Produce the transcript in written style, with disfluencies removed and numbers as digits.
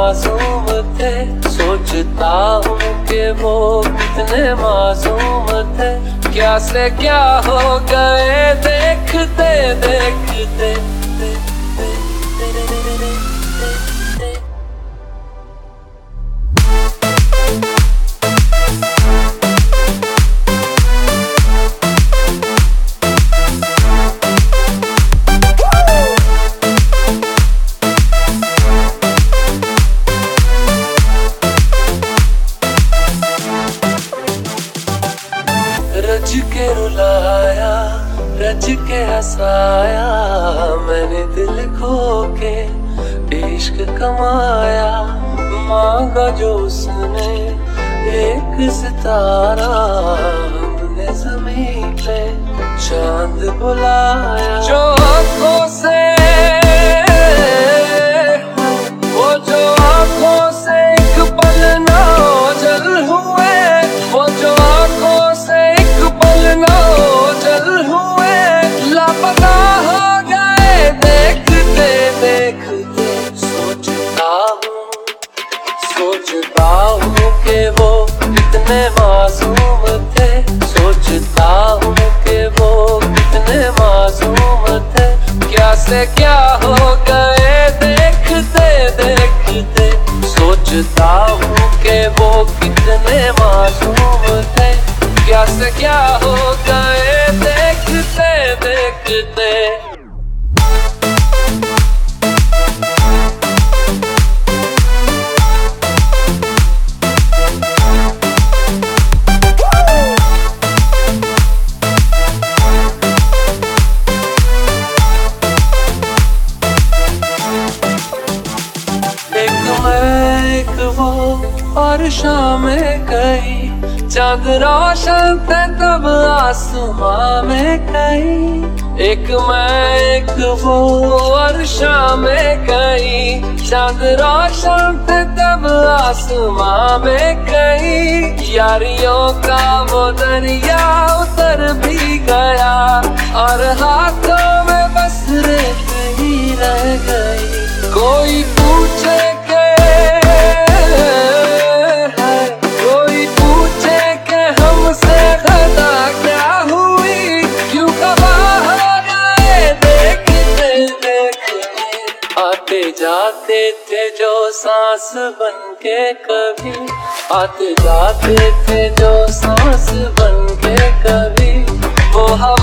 मासूम थे, सोचता हूँ कि वो कितने मासूम थे। क्या से क्या हो गए देखते देखते। रच के रुलाया, रच के हंसाया, मैंने दिल खो के इश्क कमाया। मांगा जो उसने एक सितारा, हमने ज़मीन पे चांद बुलाया। जो आँखों से वो जो आँखों से एक पल ना ओझल हुए, वो जो आँखों से एक पल ना ओझल हुए, लापता हो गए देखते देखते। सोचता हूँ कि वो कितने मासूम थे, सोचता हूँ कि वो कितने मासूम थे। क्या से क्या हो गए देखते देखते। सोचता हूँ कि वो कितने मासूम थे, क्या से क्या हो गए देखते देखते। एक वो और शामें कहीं, चांद रोशन थे तब आसमां में कहीं। एक मैं एक वो और शामें कहीं, चांद रोशन थे तब आसमां में कहीं। यारियों का वो दरिया उतर भी गया, और हाथों में बस रेत ही रह गई। कोई पूछे आते जाते थे जो सांस बन के कभी, आते जाते थे जो सांस बन के कभी। वो